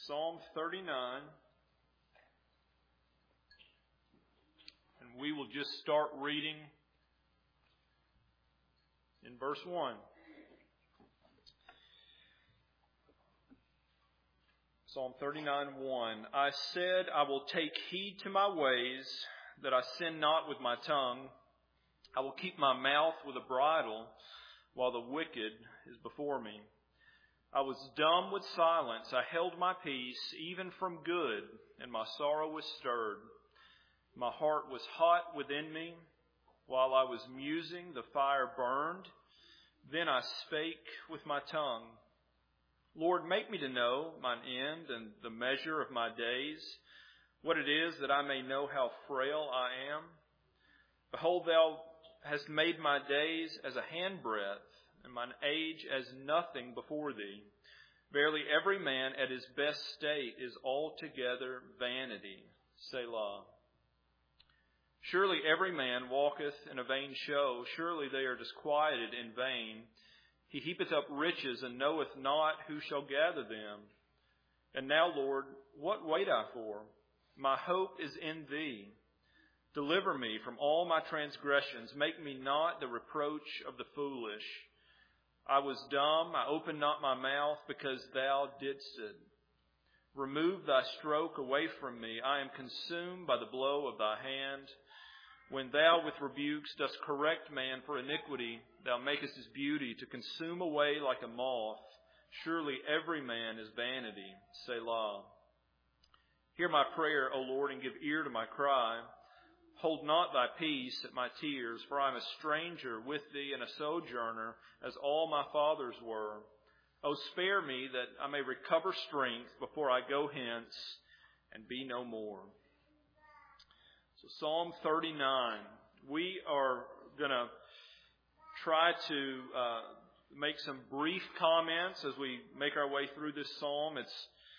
Psalm 39. And we will just start reading in verse 1. Psalm 39:1. I said, I will take heed to my ways, that I sin not with my tongue. I will keep my mouth with a bridle, while the wicked is before me. I was dumb with silence. I held my peace, even from good, and my sorrow was stirred. My heart was hot within me. While I was musing, the fire burned. Then I spake with my tongue. Lord, make me to know mine end and the measure of my days, what it is that I may know how frail I am. Behold, thou hast made my days as a handbreadth, and mine age as nothing before thee. Verily, every man at his best state is altogether vanity. Selah. Surely every man walketh in a vain show. Surely they are disquieted in vain. He heapeth up riches and knoweth not who shall gather them. And now, Lord, what wait I for? My hope is in thee. Deliver me from all my transgressions. Make me not the reproach of the foolish. I was dumb, I opened not my mouth, because thou didst it. Remove thy stroke away from me. I am consumed by the blow of thy hand. When thou with rebukes dost correct man for iniquity, thou makest his beauty to consume away like a moth. Surely every man is vanity. Selah. Hear my prayer, O Lord, and give ear to my cry. Hold not thy peace at my tears, for I am a stranger with thee and a sojourner, as all my fathers were. O spare me that I may recover strength before I go hence and be no more. So Psalm 39. We are going to try to make some brief comments as we make our way through this psalm. It's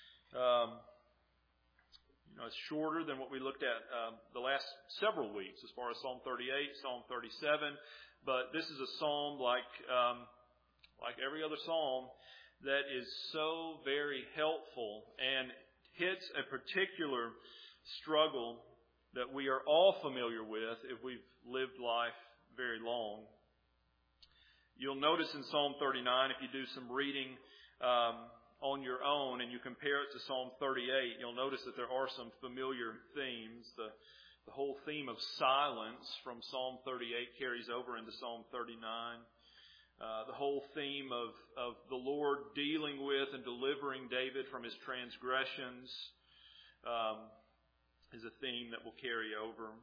it's shorter than what we looked at the last several weeks as far as Psalm 38, Psalm 37. But this is a psalm like every other psalm that is so very helpful and hits a particular struggle that we are all familiar with if we've lived life very long. You'll notice in Psalm 39, if you do some reading on your own and you compare it to Psalm 38, you'll notice that there are some familiar themes. The whole theme of silence from Psalm 38 carries over into Psalm 39. The whole theme of the Lord dealing with and delivering David from his transgressions is a theme that will carry over.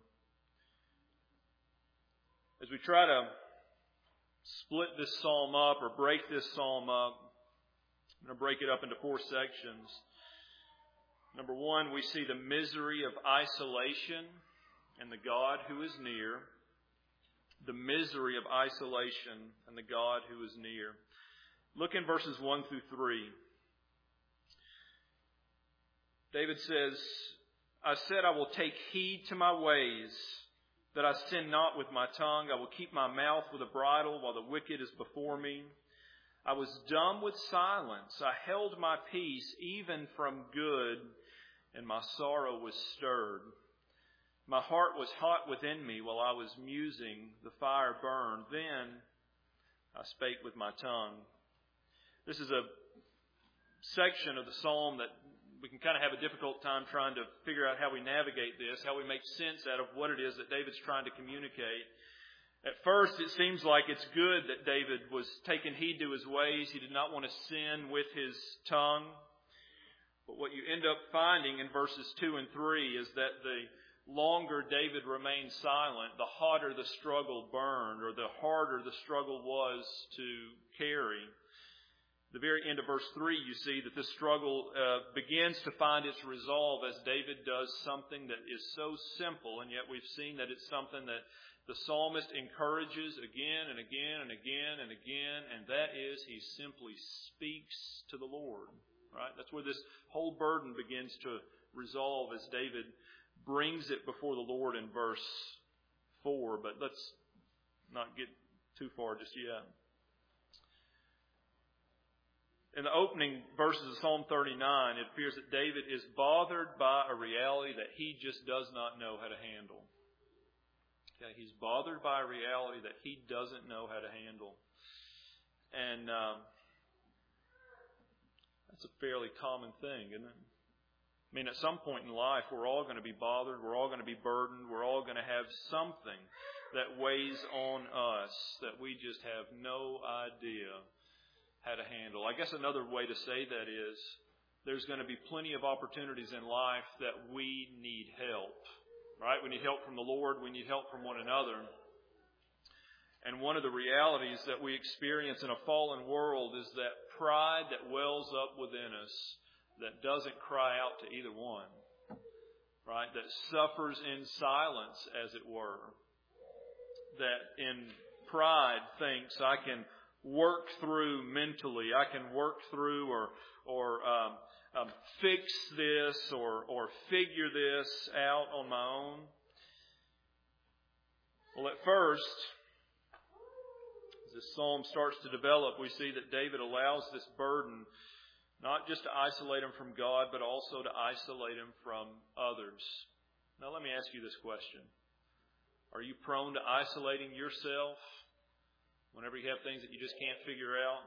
As we try to split this psalm up or break this psalm up, I'm going to break it up into 4 sections. Number 1, we see the misery of isolation and the God who is near. The misery of isolation and the God who is near. Look in verses 1 through 3. David says, I said, I will take heed to my ways, that I sin not with my tongue. I will keep my mouth with a bridle while the wicked is before me. I was dumb with silence. I held my peace even from good, and my sorrow was stirred. My heart was hot within me while I was musing. The fire burned. Then I spake with my tongue. This is a section of the psalm that we can kind of have a difficult time trying to figure out how we navigate this, how we make sense out of what it is that David's trying to communicate. At first, it seems like it's good that David was taking heed to his ways. He did not want to sin with his tongue. But what you end up finding in verses 2 and 3 is that the longer David remained silent, the hotter the struggle burned, or the harder the struggle was to carry. The very end of verse 3, you see that this struggle begins to find its resolve as David does something that is so simple, and yet we've seen that it's something that the psalmist encourages again and again and again and again, and that is he simply speaks to the Lord. Right? That's where this whole burden begins to resolve as David brings it before the Lord in verse 4. But let's not get too far just yet. In the opening verses of Psalm 39, it appears that David is bothered by a reality that he just does not know how to handle. Okay, he's bothered by a reality that he doesn't know how to handle. And that's a fairly common thing, isn't it? I mean, at some point in life, we're all going to be bothered. We're all going to be burdened. We're all going to have something that weighs on us that we just have no idea how to handle. I guess another way to say that is there's going to be plenty of opportunities in life that we need help. Right? We need help from the Lord. We need help from one another. And one of the realities that we experience in a fallen world is that pride that wells up within us that doesn't cry out to either one. Right? That suffers in silence, as it were. That in pride thinks I can work through mentally. I can work through or fix this or figure this out on my own. Well, at first, as this psalm starts to develop, we see that David allows this burden not just to isolate him from God, but also to isolate him from others. Now, let me ask you this question. Are you prone to isolating yourself whenever you have things that you just can't figure out?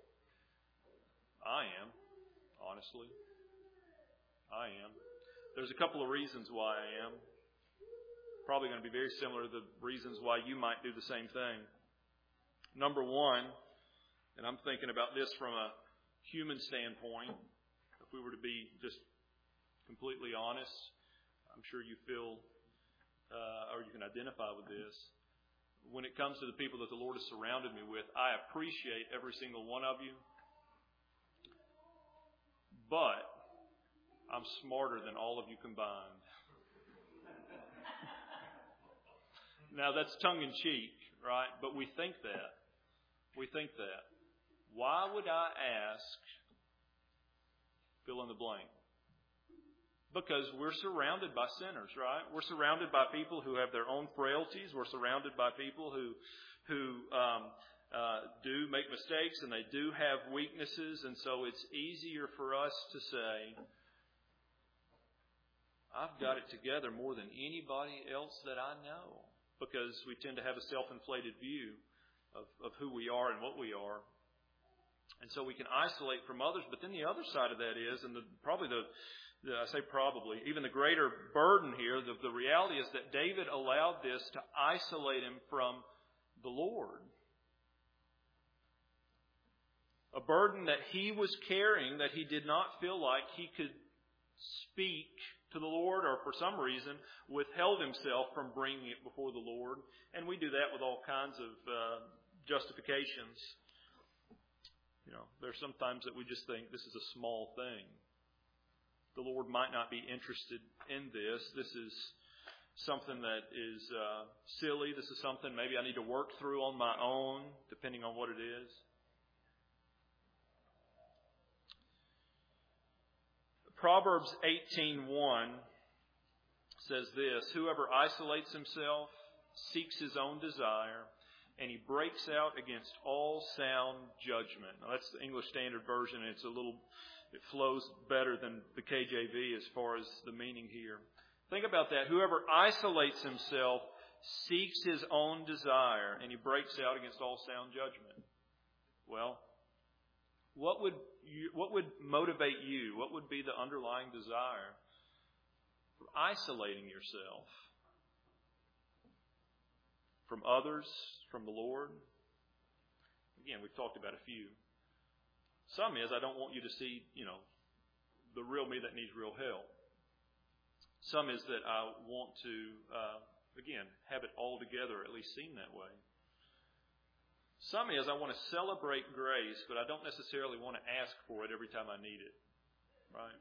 I am, honestly. I am. There's a couple of reasons why I am. Probably going to be very similar to the reasons why you might do the same thing. Number one, and I'm thinking about this from a human standpoint, if we were to be just completely honest, I'm sure you feel or you can identify with this. When it comes to the people that the Lord has surrounded me with, I appreciate every single one of you. But I'm smarter than all of you combined. Now, that's tongue-in-cheek, right? But we think that. We think that. Why would I ask, fill in the blank? Because we're surrounded by sinners, right? We're surrounded by people who have their own frailties. We're surrounded by people who do make mistakes and they do have weaknesses. And so it's easier for us to say, I've got it together more than anybody else that I know. Because we tend to have a self-inflated view of who we are and what we are. And so we can isolate from others. But then the other side of that is, and even the greater burden here, the reality is that David allowed this to isolate him from the Lord. A burden that he was carrying that he did not feel like he could speak to the Lord, or for some reason withheld himself from bringing it before the Lord. And we do that with all kinds of justifications. You know, there's sometimes that we just think this is a small thing. The Lord might not be interested in this. This is something that is silly. This is something maybe I need to work through on my own, depending on what it is. Proverbs 18:1 says this: whoever isolates himself seeks his own desire, and he breaks out against all sound judgment. Now that's the English Standard Version, and it flows better than the KJV as far as the meaning here. Think about that. Whoever isolates himself seeks his own desire, and he breaks out against all sound judgment. Well, what would motivate you? What would be the underlying desire for isolating yourself from others, from the Lord? Again, we've talked about a few. Some is I don't want you to see, the real me that needs real help. Some is that I want to, have it all together, at least seen that way. Some is I want to celebrate grace, but I don't necessarily want to ask for it every time I need it. Right?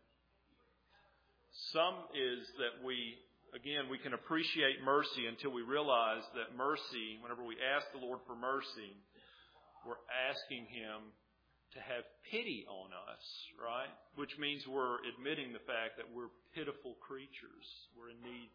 Some is that we can appreciate mercy until we realize that mercy, whenever we ask the Lord for mercy, we're asking Him to have pity on us, right? Which means we're admitting the fact that we're pitiful creatures. We're in need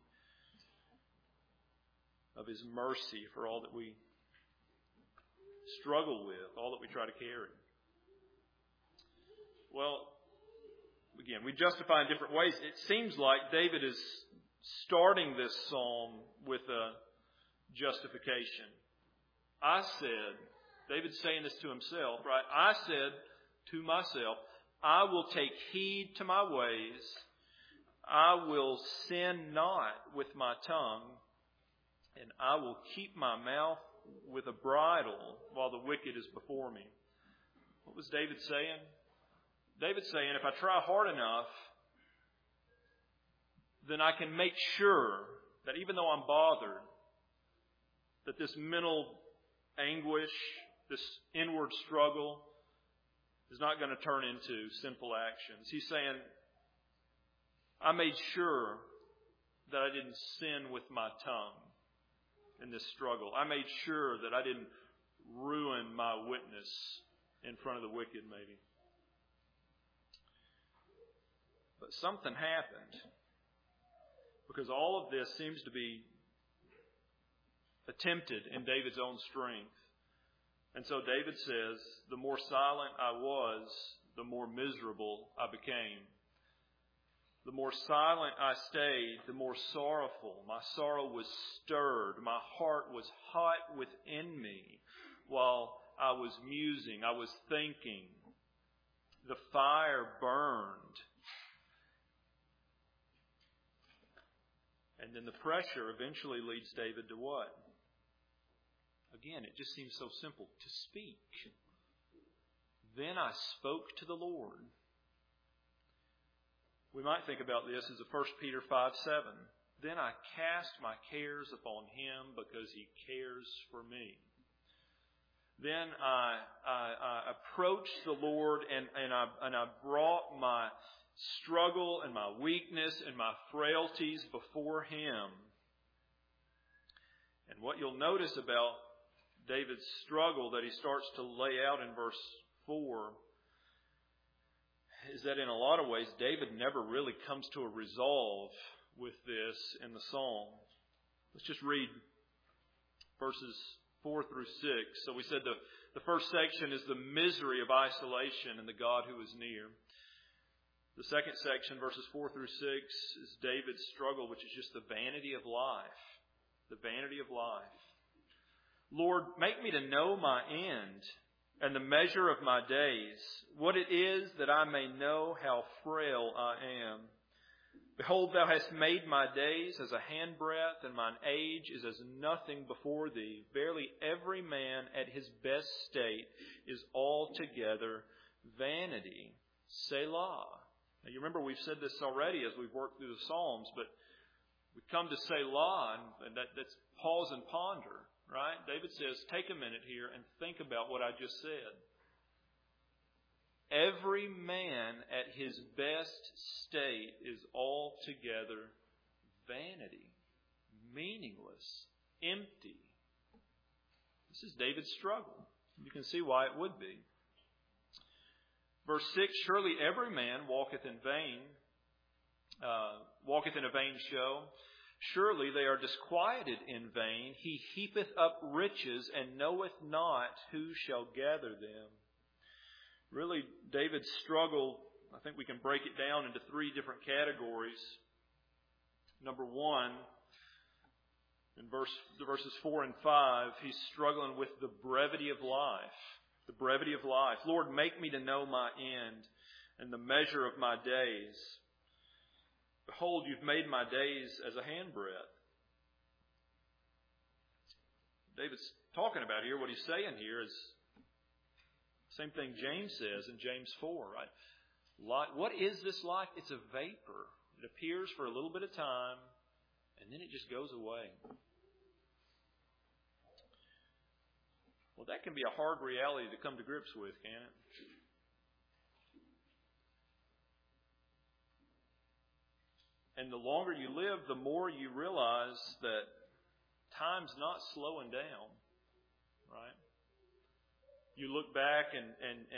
of His mercy for all that we struggle with, all that we try to carry. Well, again, we justify in different ways. It seems like David is starting this psalm with a justification. I said, David's saying this to himself, right? I said to myself, I will take heed to my ways. I will sin not with my tongue, and I will keep my mouth with a bridle while the wicked is before me. What was David saying? David's saying, if I try hard enough, then I can make sure that even though I'm bothered, that this mental anguish, this inward struggle is not going to turn into sinful actions. He's saying, I made sure that I didn't sin with my tongue in this struggle. I made sure that I didn't ruin my witness in front of the wicked, maybe. But something happened, because all of this seems to be attempted in David's own strength. And so David says, the more silent I was, the more miserable I became. The more silent I stayed, the more sorrowful. My sorrow was stirred. My heart was hot within me while I was musing. I was thinking. The fire burned. And then the pressure eventually leads David to what? Again, it just seems so simple. To speak. Then I spoke to the Lord. We might think about this as a 1 Peter 5:7. Then I cast my cares upon Him because He cares for me. Then I approached the Lord and I brought my struggle and my weakness and my frailties before Him. And what you'll notice about David's struggle that he starts to lay out in verse 4 is that in a lot of ways, David never really comes to a resolve with this in the psalm. Let's just read verses 4 through 6. So we said the first section is the misery of isolation and the God who is near. The second section, verses 4 through 6, is David's struggle, which is just the vanity of life. The vanity of life. Lord, make me to know my end and the measure of my days, what it is that I may know how frail I am. Behold, Thou hast made my days as a handbreadth, and mine age is as nothing before Thee. Verily, every man at his best state is altogether vanity. Selah. Now, you remember we've said this already as we've worked through the Psalms, but we come to Selah, and that's pause and ponder. Right? David says, take a minute here and think about what I just said. Every man at his best state is altogether vanity, meaningless, empty. This is David's struggle. You can see why it would be. Verse 6, surely every man walketh in vain, walketh in a vain show. Surely they are disquieted in vain. He heapeth up riches and knoweth not who shall gather them. Really, David's struggle, I think we can break it down into three different categories. Number one, in verses 4 and 5, he's struggling with the brevity of life. The brevity of life. Lord, make me to know my end and the measure of my days. Behold, you've made my days as a handbreadth. David's talking about here, what he's saying here is the same thing James says in James 4, right? What is this life? It's a vapor. It appears for a little bit of time, and then it just goes away. Well, that can be a hard reality to come to grips with, can't it? And the longer you live, the more you realize that time's not slowing down, right? You look back and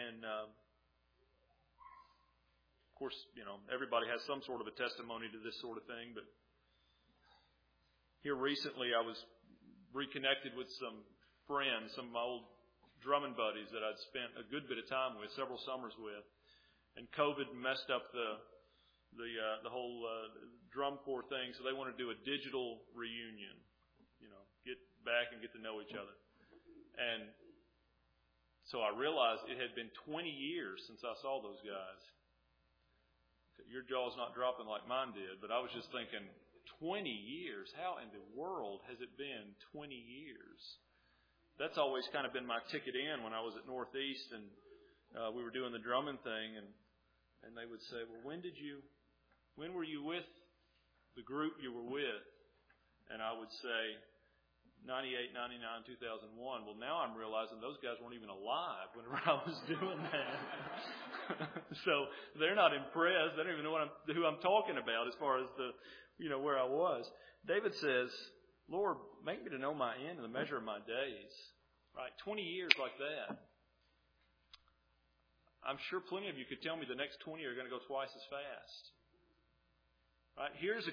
of course, everybody has some sort of a testimony to this sort of thing, but here recently I was reconnected with some friends, some of my old drumming buddies that I'd spent a good bit of time with, several summers with. And COVID messed up the whole drum corps thing, so they want to do a digital reunion. Get back and get to know each other. And so I realized it had been 20 years since I saw those guys. Your jaw's not dropping like mine did, but I was just thinking, 20 years? How in the world has it been 20 years? That's always kind of been my ticket in when I was at Northeast and we were doing the drumming thing, and they would say, well, when were you with the group you were with? And I would say, 98, 99, 2001. Well, now I'm realizing those guys weren't even alive whenever I was doing that. So they're not impressed. They don't even know who I'm talking about as far as where I was. David says, Lord, make me to know my end and the measure of my days. Right? 20 years like that. I'm sure plenty of you could tell me the next 20 are going to go twice as fast. Right? Here's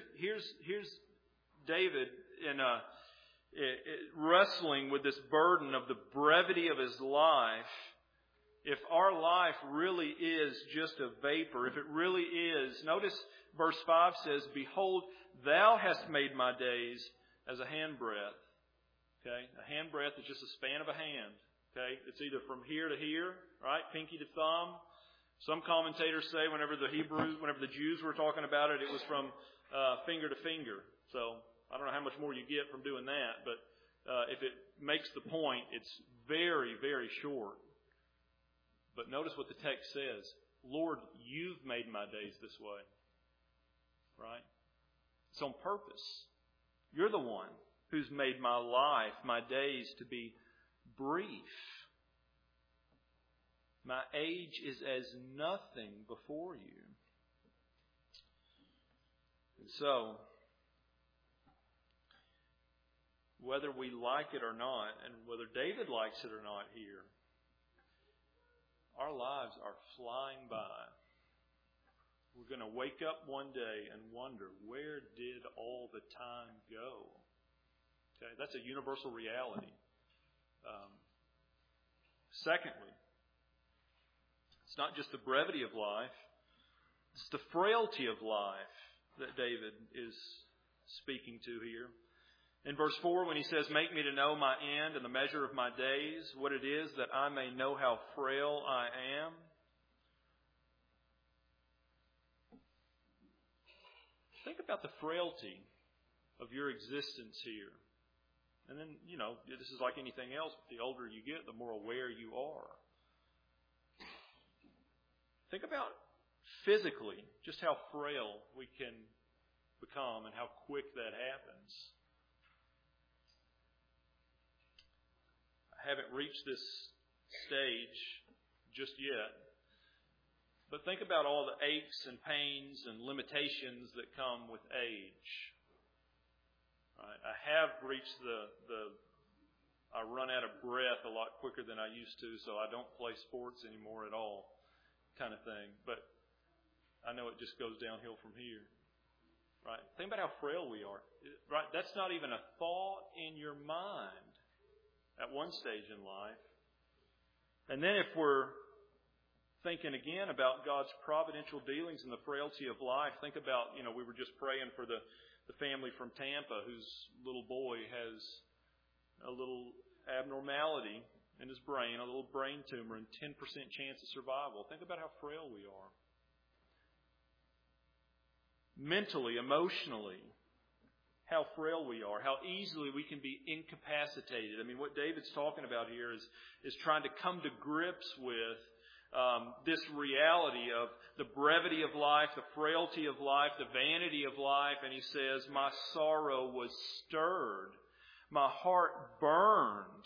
David in wrestling with this burden of the brevity of his life. If our life really is just a vapor, if it really is, notice verse 5 says, Behold, thou hast made my days as a handbreadth. Okay? A handbreadth is just a span of a hand. Okay, it's either from here to here, right, pinky to thumb. Some commentators say whenever the Jews were talking about it, it was from finger to finger. So I don't know how much more you get from doing that, but if it makes the point, it's very, very short. But notice what the text says. Lord, you've made my days this way. Right? It's on purpose. You're the one who's made my life, my days to be brief. My age is as nothing before you. And so, whether we like it or not, and whether David likes it or not here, our lives are flying by. We're going to wake up one day and wonder, where did all the time go? Okay, that's a universal reality. Secondly, it's not just the brevity of life, it's the frailty of life that David is speaking to here. In verse 4, when he says, Make me to know my end and the measure of my days, what it is that I may know how frail I am. Think about the frailty of your existence here. And then, this is like anything else. The older you get, the more aware you are. Think about physically just how frail we can become and how quick that happens. I haven't reached this stage just yet. But think about all the aches and pains and limitations that come with age. Right. I have reached I run out of breath a lot quicker than I used to, so I don't play sports anymore at all, kind of thing. But I know it just goes downhill from here. Right? Think about how frail we are. Right? That's not even a thought in your mind at one stage in life. And then if we're thinking again about God's providential dealings in the frailty of life, think about, we were just praying for the family from Tampa whose little boy has a little abnormality in his brain, a little brain tumor, and 10% chance of survival. Think about how frail we are. Mentally, emotionally, how frail we are, how easily we can be incapacitated. I mean, what David's talking about here is trying to come to grips with this reality of the brevity of life, the frailty of life, the vanity of life. And he says, my sorrow was stirred. My heart burned.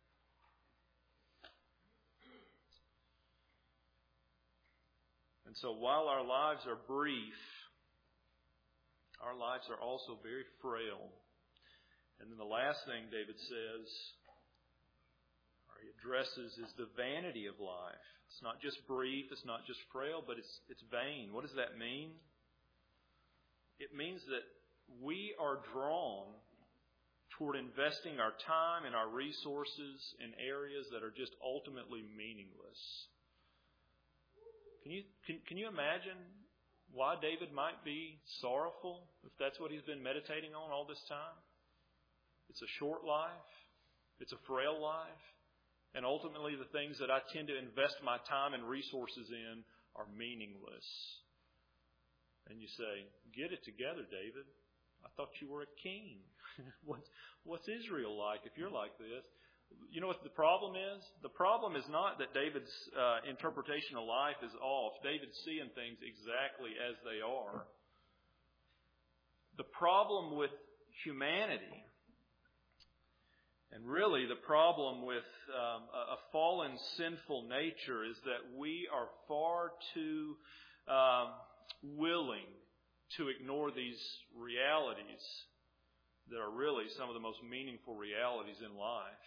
And so while our lives are brief, our lives are also very frail. And then the last thing David says, or he addresses, is the vanity of life. It's not just brief, it's not just frail, but it's vain. What does that mean? It means that we are drawn toward investing our time and our resources in areas that are just ultimately meaningless. Can you imagine why David might be sorrowful if that's what he's been meditating on all this time? It's a short life. It's a frail life. And ultimately the things that I tend to invest my time and resources in are meaningless. And you say, get it together, David. I thought you were a king. What's Israel like if you're like this? You know what the problem is? The problem is not that David's interpretation of life is off. David's seeing things exactly as they are. The problem with humanity, and really the problem with a fallen, sinful nature, is that we are far too willing to ignore these realities that are really some of the most meaningful realities in life.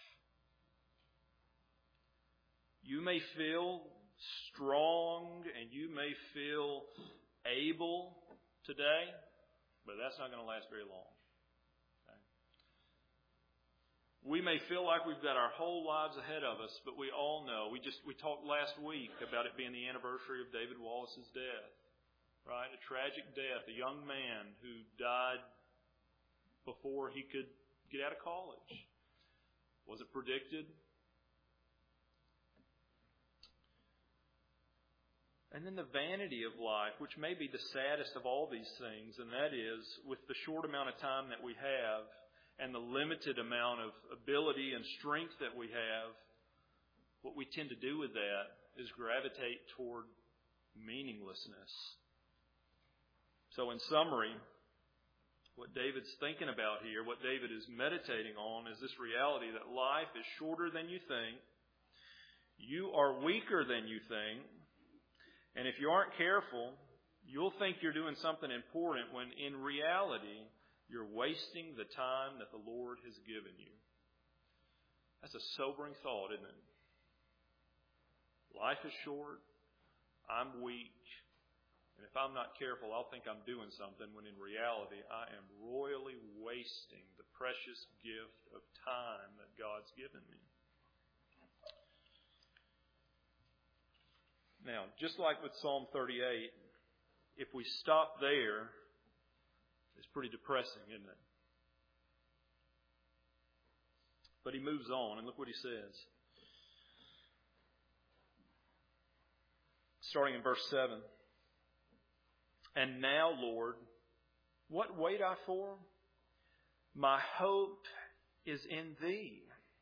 You may feel strong and you may feel able today, but that's not going to last very long. Okay? We may feel like we've got our whole lives ahead of us, but we all know. We talked last week about it being the anniversary of David Wallace's death. Right? A tragic death. A young man who died before he could get out of college. Was it predicted? And then the vanity of life, which may be the saddest of all these things, and that is, with the short amount of time that we have and the limited amount of ability and strength that we have, what we tend to do with that is gravitate toward meaninglessness. So in summary, what David's thinking about here, what David is meditating on, is this reality that life is shorter than you think. You are weaker than you think. And if you aren't careful, you'll think you're doing something important when in reality, you're wasting the time that the Lord has given you. That's a sobering thought, isn't it? Life is short. I'm weak. And if I'm not careful, I'll think I'm doing something when in reality I am royally wasting the precious gift of time that God's given me. Now, just like with Psalm 38, if we stop there, it's pretty depressing, isn't it? But he moves on, and look what he says. Starting in verse 7. And now, Lord, what wait I for? My hope is in Thee.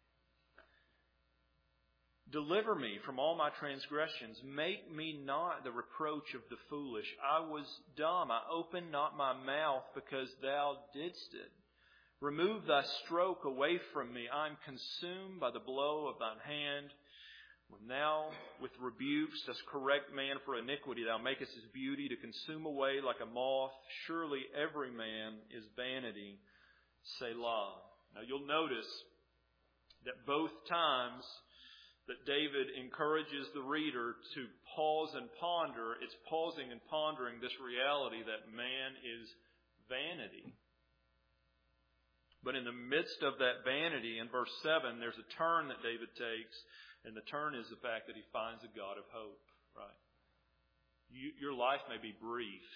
Deliver me from all my transgressions. Make me not the reproach of the foolish. I was dumb. I opened not my mouth because Thou didst it. Remove Thy stroke away from me. I am consumed by the blow of Thine hand. When Thou with rebukes dost correct man for iniquity, Thou makest his beauty to consume away like a moth. Surely every man is vanity. Selah. Now you'll notice that both times that David encourages the reader to pause and ponder, it's pausing and pondering this reality that man is vanity. But in the midst of that vanity, in verse 7, there's a turn that David takes. And the turn is the fact that he finds a God of hope, right? Your life may be brief,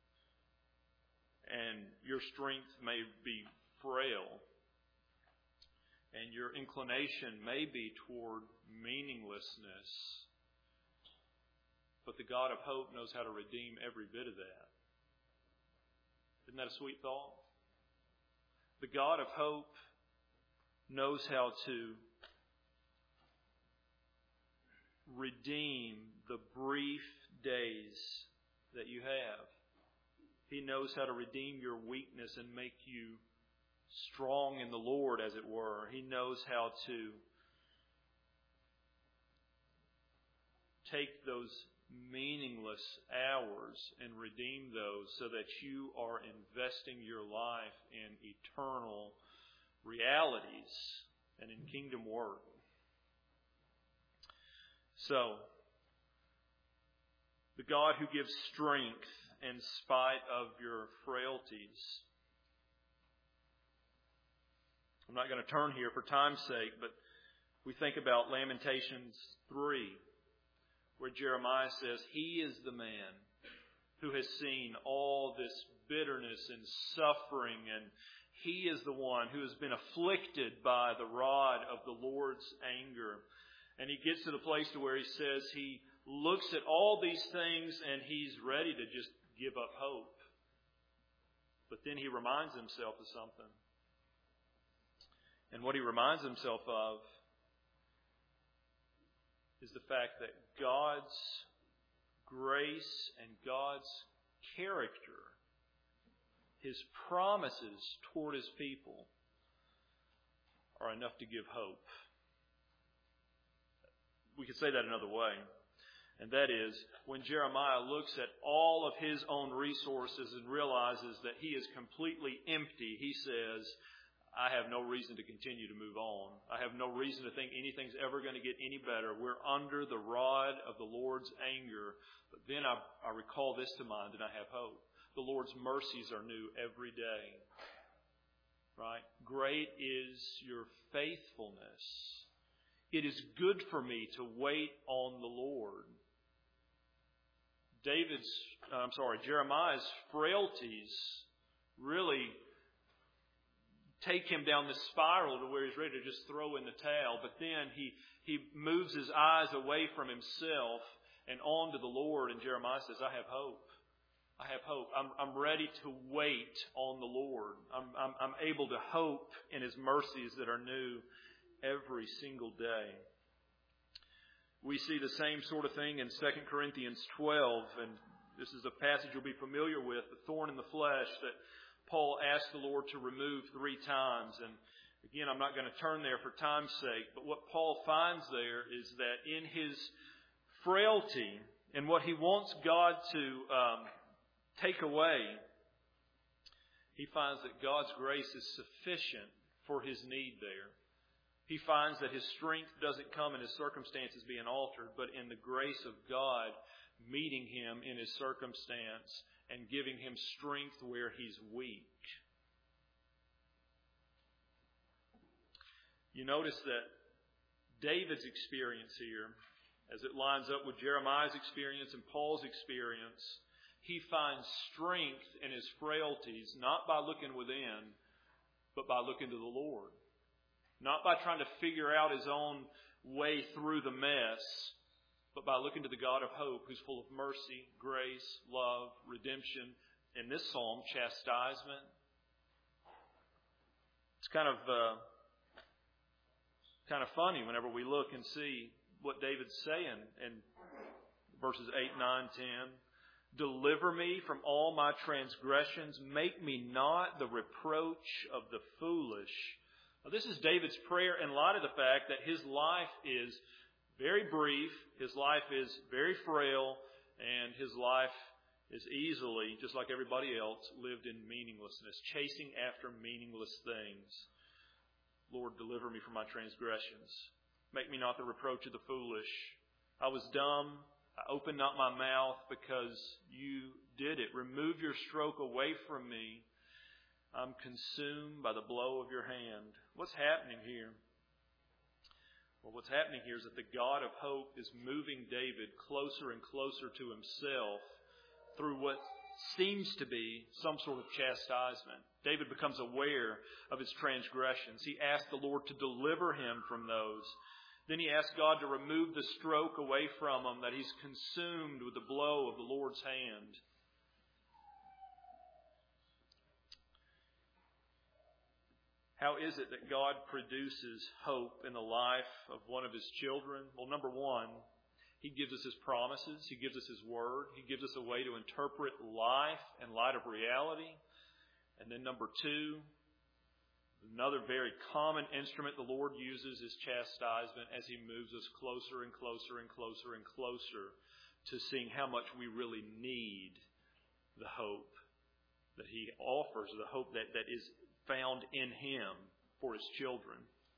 and your strength may be frail, and your inclination may be toward meaninglessness. But the God of hope knows how to redeem every bit of that. Isn't that a sweet thought? The God of hope knows how to redeem the brief days that you have. He knows how to redeem your weakness and make you strong in the Lord, as it were. He knows how to take those meaningless hours and redeem those so that you are investing your life in eternal realities and in kingdom work. So, the God who gives strength in spite of your frailties. I'm not going to turn here for time's sake, but we think about Lamentations 3, where Jeremiah says he is the man who has seen all this bitterness and suffering, and he is the one who has been afflicted by the rod of the Lord's anger. And he gets to the place to where he says he looks at all these things and he's ready to just give up hope. But then he reminds himself of something. And what he reminds himself of is the fact that God's grace and God's character, His promises toward His people, are enough to give hope. We could say that another way. And that is, when Jeremiah looks at all of his own resources and realizes that he is completely empty, he says, I have no reason to continue to move on. I have no reason to think anything's ever going to get any better. We're under the rod of the Lord's anger. But then I recall this to mind and I have hope. The Lord's mercies are new every day. Right? Great is your faithfulness. It is good for me to wait on the Lord. Jeremiah's frailties really take him down this spiral to where he's ready to just throw in the towel. But then he moves his eyes away from himself and on to the Lord. And Jeremiah says, I have hope. I have hope. I'm ready to wait on the Lord. I'm able to hope in His mercies that are new every single day. We see the same sort of thing in 2 Corinthians 12, and this is a passage you'll be familiar with, the thorn in the flesh that Paul asked the Lord to remove 3 times. And again, I'm not going to turn there for time's sake, but what Paul finds there is that in his frailty and what he wants God to take away, he finds that God's grace is sufficient for his need there. He finds that his strength doesn't come in his circumstances being altered, but in the grace of God meeting him in his circumstance and giving him strength where he's weak. You notice that David's experience here, as it lines up with Jeremiah's experience and Paul's experience, he finds strength in his frailties, not by looking within, but by looking to the Lord. Not by trying to figure out his own way through the mess, but by looking to the God of hope who's full of mercy, grace, love, redemption. In this psalm, chastisement. It's kind of funny whenever we look and see what David's saying in verses 8, 9, 10. Deliver me from all my transgressions. Make me not the reproach of the foolish. Now, this is David's prayer in light of the fact that his life is very brief, his life is very frail, and his life is easily, just like everybody else, lived in meaninglessness, chasing after meaningless things. Lord, deliver me from my transgressions. Make me not the reproach of the foolish. I was dumb. I opened not my mouth because you did it. Remove your stroke away from me. I'm consumed by the blow of your hand. What's happening here? Well, what's happening here is that the God of hope is moving David closer and closer to himself through what seems to be some sort of chastisement. David becomes aware of his transgressions. He asks the Lord to deliver him from those. Then he asks God to remove the stroke away from him, that he's consumed with the blow of the Lord's hand. How is it that God produces hope in the life of one of His children? Well, number one, He gives us His promises. He gives us His Word. He gives us a way to interpret life in light of reality. And then number two, another very common instrument the Lord uses is chastisement as He moves us closer and closer and closer and closer to seeing how much we really need the hope that He offers, the hope that is found in Him for His children.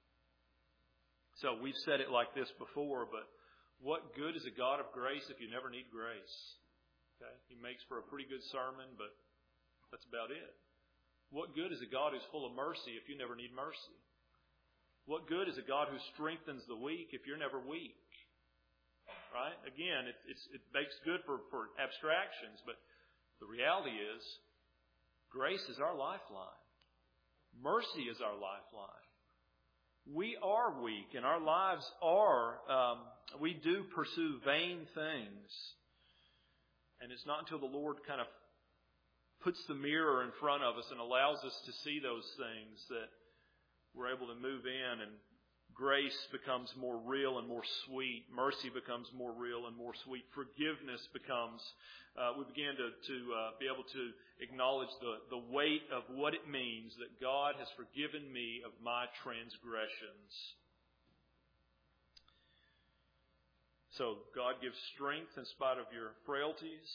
So we've said it like this before, but what good is a God of grace if you never need grace? Okay? He makes for a pretty good sermon, but that's about it. What good is a God who's full of mercy if you never need mercy? What good is a God who strengthens the weak if you're never weak? right? Again, it makes good for abstractions, but the reality is grace is our lifeline. Mercy is our lifeline. We are weak, and our lives are, we do pursue vain things. And it's not until the Lord kind of puts the mirror in front of us and allows us to see those things that we're able to move in, and grace becomes more real and more sweet. Mercy becomes more real and more sweet. Forgiveness becomes, we begin to be able to acknowledge the weight of what it means that God has forgiven me of my transgressions. So God gives strength in spite of your frailties.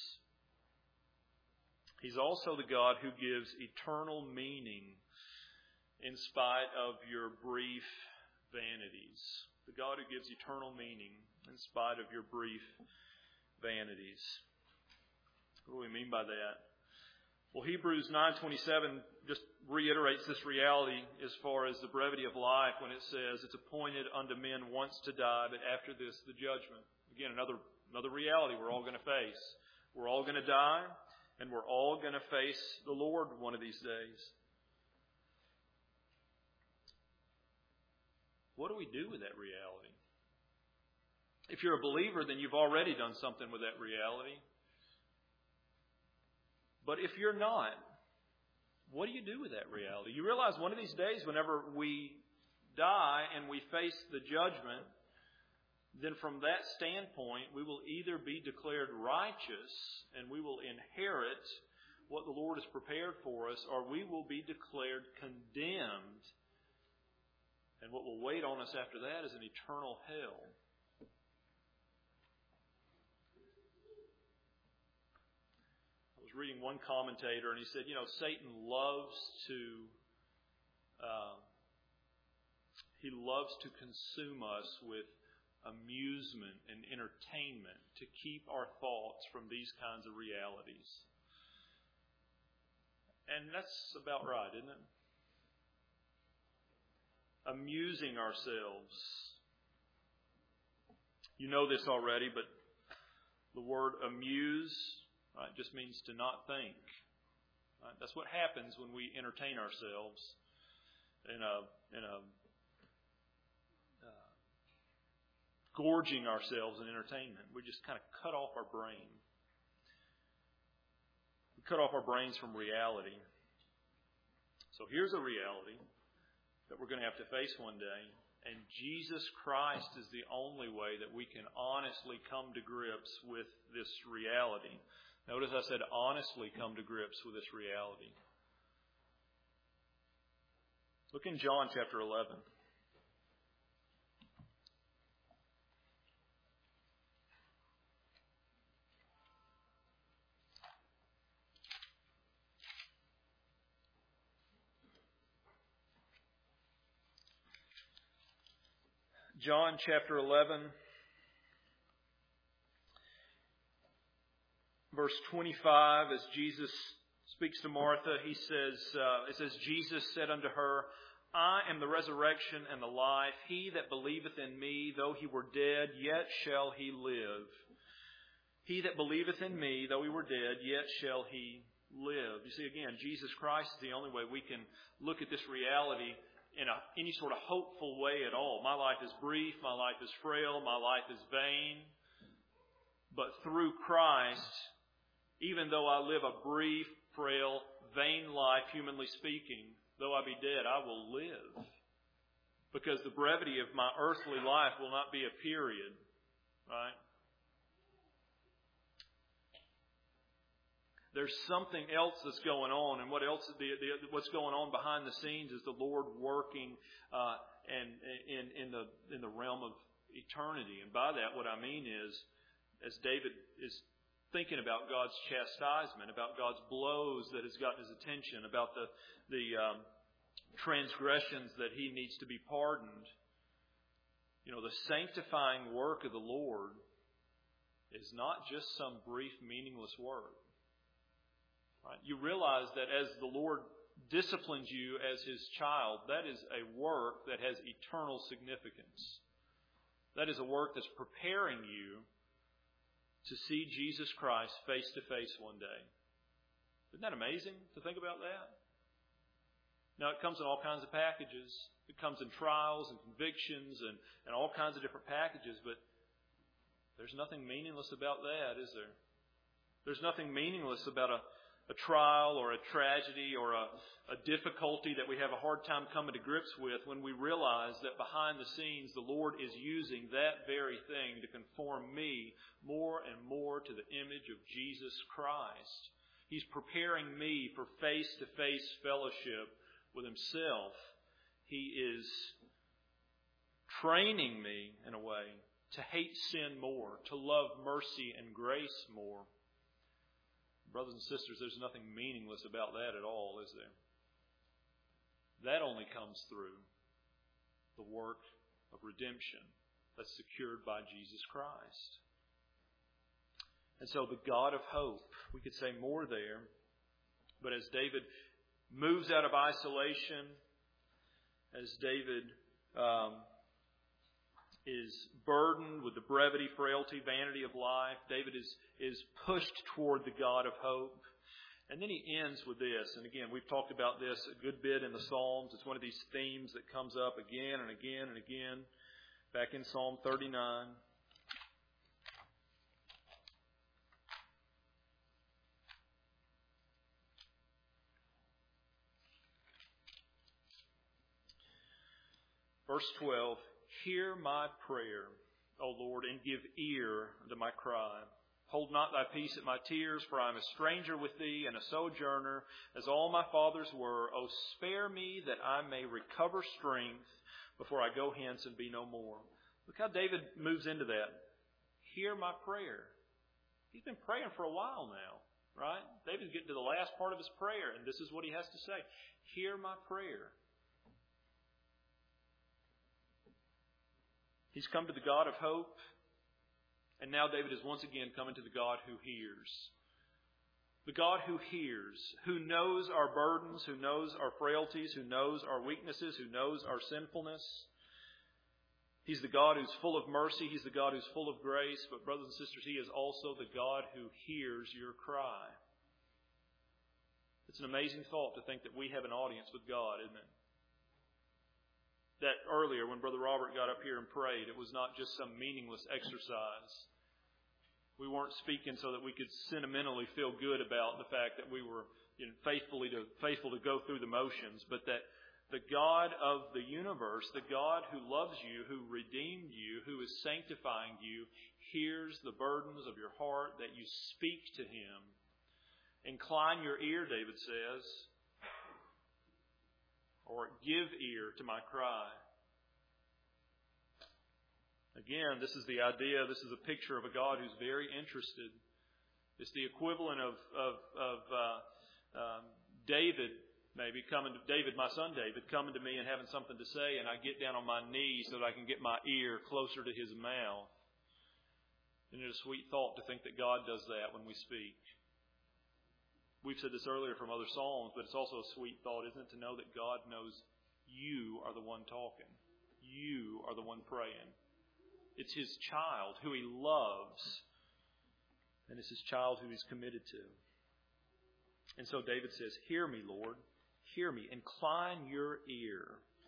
He's also the God who gives eternal meaning in spite of your brief vanities. The God who gives eternal meaning in spite of your brief vanities. What do we mean by that? Well, Hebrews 9:27 just reiterates this reality as far as the brevity of life when it says it's appointed unto men once to die, but after this the judgment. Again, another reality we're all going to face. We're all going to die, and we're all going to face the Lord one of these days. What do we do with that reality? If you're a believer, then you've already done something with that reality. But if you're not, what do you do with that reality? You realize one of these days, whenever we die and we face the judgment, then from that standpoint, we will either be declared righteous and we will inherit what the Lord has prepared for us, or we will be declared condemned. And what will wait on us after that is an eternal hell. I was reading one commentator, and he said, Satan loves to consume us with amusement and entertainment to keep our thoughts from these kinds of realities. And that's about right, isn't it? Amusing ourselves. You know this already, but the word amuse, right, just means to not think. Right? That's what happens when we entertain ourselves in a gorging ourselves in entertainment. We just kind of cut off our brain. We cut off our brains from reality. So here's a reality that we're going to have to face one day. And Jesus Christ is the only way that we can honestly come to grips with this reality. Notice I said honestly come to grips with this reality. Look in John chapter 11. John chapter 11, verse 25, as Jesus speaks to Martha, it says, Jesus said unto her, I am the resurrection and the life. He that believeth in me, though he were dead, yet shall he live. He that believeth in me, though he were dead, yet shall he live. You see, again, Jesus Christ is the only way we can look at this reality in any sort of hopeful way at all. My life is brief, my life is frail, my life is vain. But through Christ, even though I live a brief, frail, vain life, humanly speaking, though I be dead, I will live. Because the brevity of my earthly life will not be a period, right? There's something else that's going on, and what's going on behind the scenes is the Lord working in the realm of eternity. And by that, what I mean is, as David is thinking about God's chastisement, about God's blows that has gotten his attention, about the transgressions that he needs to be pardoned, the sanctifying work of the Lord is not just some brief, meaningless work. Right? You realize that as the Lord disciplines you as His child, that is a work that has eternal significance. That is a work that's preparing you to see Jesus Christ face to face one day. Isn't that amazing to think about that? Now, it comes in all kinds of packages. It comes in trials and convictions and all kinds of different packages, but there's nothing meaningless about that, is there? There's nothing meaningless about a trial or a tragedy or a difficulty that we have a hard time coming to grips with when we realize that behind the scenes the Lord is using that very thing to conform me more and more to the image of Jesus Christ. He's preparing me for face-to-face fellowship with Himself. He is training me, in a way, to hate sin more, to love mercy and grace more. Brothers and sisters, there's nothing meaningless about that at all, is there? That only comes through the work of redemption that's secured by Jesus Christ. And so the God of hope, we could say more there, but as David moves out of isolation, as David is burdened with the brevity, frailty, vanity of life, David is pushed toward the God of hope. And then he ends with this. And again, we've talked about this a good bit in the Psalms. It's one of these themes that comes up again and again and again. Back in Psalm 39. Verse 12. Hear my prayer, O Lord, and give ear to my cry. Hold not thy peace at my tears, for I am a stranger with thee and a sojourner, as all my fathers were. O spare me that I may recover strength before I go hence and be no more. Look how David moves into that. Hear my prayer. He's been praying for a while now, right? David's getting to the last part of his prayer, and this is what he has to say. Hear my prayer. He's come to the God of hope, and now David is once again coming to the God who hears. The God who hears, who knows our burdens, who knows our frailties, who knows our weaknesses, who knows our sinfulness. He's the God who's full of mercy. He's the God who's full of grace. But brothers and sisters, He is also the God who hears your cry. It's an amazing thought to think that we have an audience with God, isn't it? That earlier when Brother Robert got up here and prayed, it was not just some meaningless exercise. We weren't speaking so that we could sentimentally feel good about the fact that we were faithful to go through the motions, but that the God of the universe, the God who loves you, who redeemed you, who is sanctifying you, hears the burdens of your heart, that you speak to Him. Incline your ear, David says, or give ear to my cry. Again, this is the idea, this is a picture of a God who's very interested. It's the equivalent of David, my son David, coming to me and having something to say, and I get down on my knees so that I can get my ear closer to his mouth. Isn't it a sweet thought to think that God does that when we speak? We've said this earlier from other Psalms, but it's also a sweet thought, isn't it, to know that God knows you are the one talking. You are the one praying. It's His child who He loves, and it's His child who He's committed to. And so David says, hear me, Lord. Hear me. Incline your ear.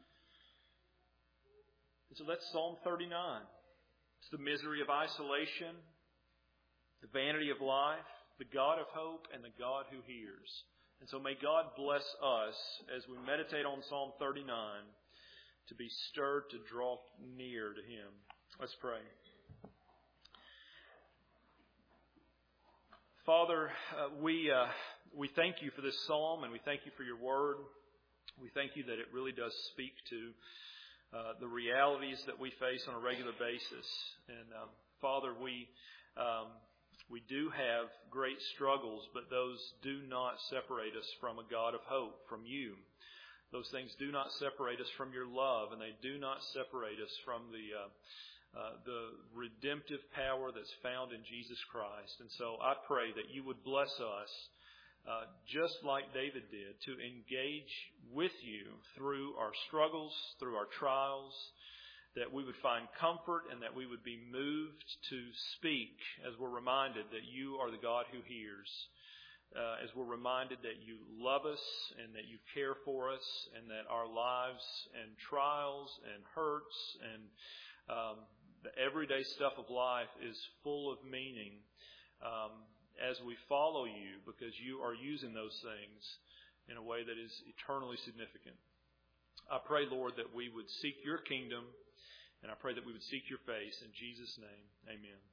And so that's Psalm 39. It's the misery of isolation, the vanity of life, the God of hope, and the God who hears. And so may God bless us as we meditate on Psalm 39 to be stirred to draw near to Him. Let's pray. Father, we thank You for this psalm, and we thank You for Your word. We thank You that it really does speak to the realities that we face on a regular basis. And Father, we do have great struggles, but those do not separate us from a God of hope, from You. Those things do not separate us from Your love, and they do not separate us from the redemptive power that's found in Jesus Christ. And so I pray that You would bless us, just like David did, to engage with You through our struggles, through our trials, that we would find comfort and that we would be moved to speak as we're reminded that you are the God who hears, as we're reminded that you love us and that you care for us and that our lives and trials and hurts and the everyday stuff of life is full of meaning as we follow you, because you are using those things in a way that is eternally significant. I pray, Lord, that we would seek your kingdom, and I pray that we would seek your face. In Jesus' name, amen.